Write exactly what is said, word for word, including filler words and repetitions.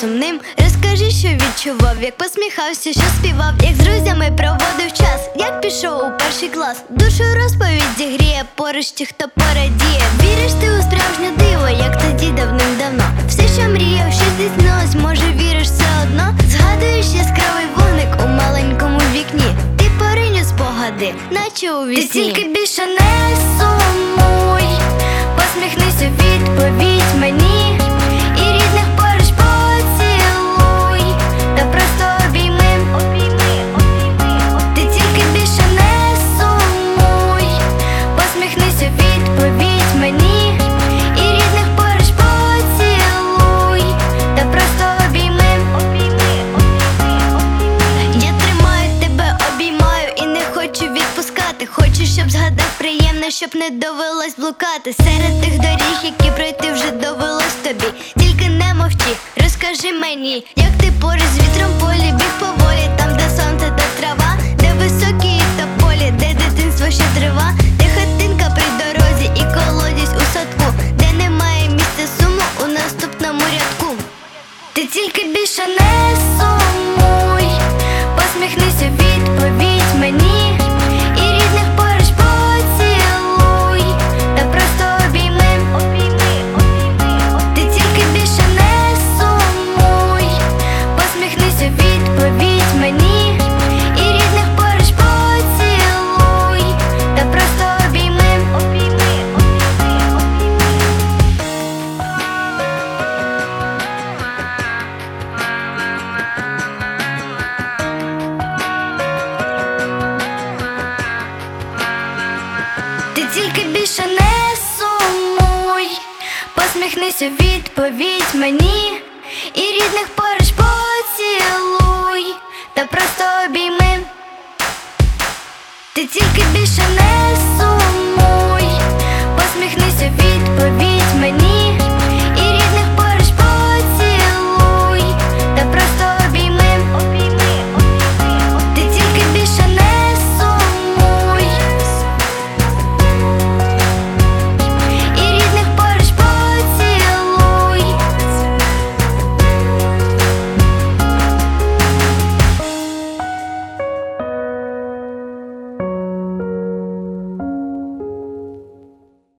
сумним. Розкажи, що відчував, як посміхався, що співав, як з друзями проводив час, як пішов у перший клас. Душу розповідь зігріє, поруч ті, хто порадіє. Віриш ти у справжнє диво, як тоді давним-давно. Все, що мріяв, що здійснилось, може віриш все одно. Згадуєш яскравий вогник у маленькому вікні. Ти поринь у спогади, наче у вісні. Ти тільки більше не сумуй, посміхнися, відповідь мені. І рідних поруч поцілуй, та просто обійми. Ти тільки більше не сумуй, посміхнися, відповідь мені. І рідних поруч поцілуй, та просто обійми. Я тримаю тебе, обіймаю і не хочу відпускати. Хочу, щоб згадав приємно, щоб не довелось блукати серед тих доріг, які пройти вже довелось тобі. Тільки не мовчи, розкажи мені, як ти поруч з вітром полі біг поволі. Там, де сонце та трава, де високі тополі, де дитинство ще трива, де хатинка при дорозі і колодязь у садку, де немає місця суму у наступному рядку. Ти тільки більше не сумуй, посміхнися, відповідь мені. І рідних поруч поцілуй, та просто обійми. Ти тільки більше не сумуй, посміхнися, відповідь мені. І рідних поруч поцілуй, та просто обійми. Ти тільки більше не сумуй, посміхнися, відповідь мені. І рідних поруч поцілуй, та просто обійми. Ти тільки більше не сумуй.